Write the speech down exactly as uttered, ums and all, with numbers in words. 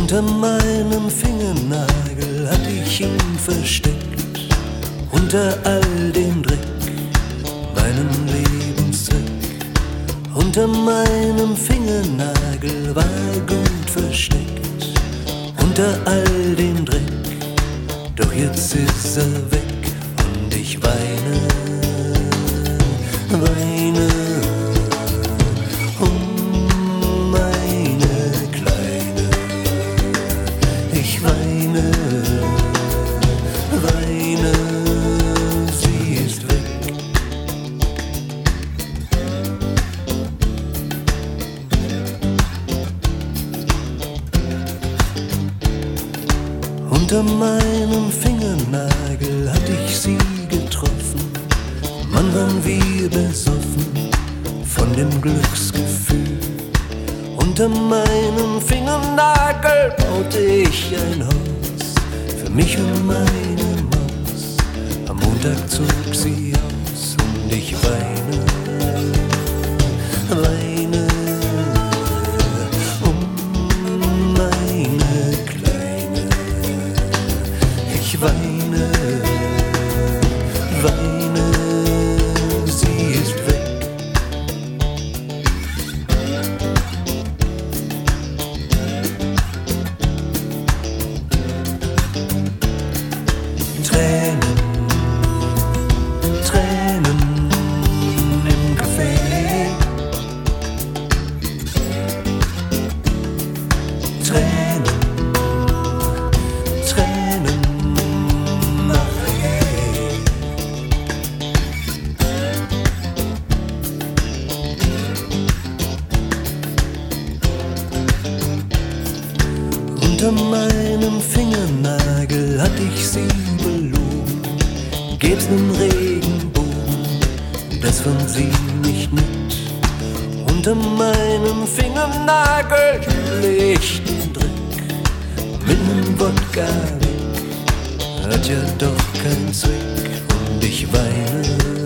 Unter meinem Fingernagel hatte ich ihn versteckt, unter all dem Dreck, meinen Lebenszweck. Unter meinem Fingernagel war er gut versteckt, unter all dem Dreck. Doch jetzt ist er weg und ich weine, weine um meine Kleine. Ich weine, weine, sie ist weg. Unter meinem Fingernagel hatte ich sie getroffen. Mann, waren wir besoffen von dem Glücksgefühl. Unter meinem Fingernagel baute ich ein Haus für mich und meine Maus. Am Montag zog sie aus und ich weine, weine um meine Kleine. Ich weine, weine, sie ist weg. Tränen, Tränen im Café. Tränen, Tränen nachher. Unter meinem Fingernagel hatte ich sie belogen. Gäb's nen Regenbogen, das fand sie nicht mit. Unter meinem Fingernagel fühle ich den Dreck mit nem Wodka weg. Hat ja doch keinen Zweck und ich weine.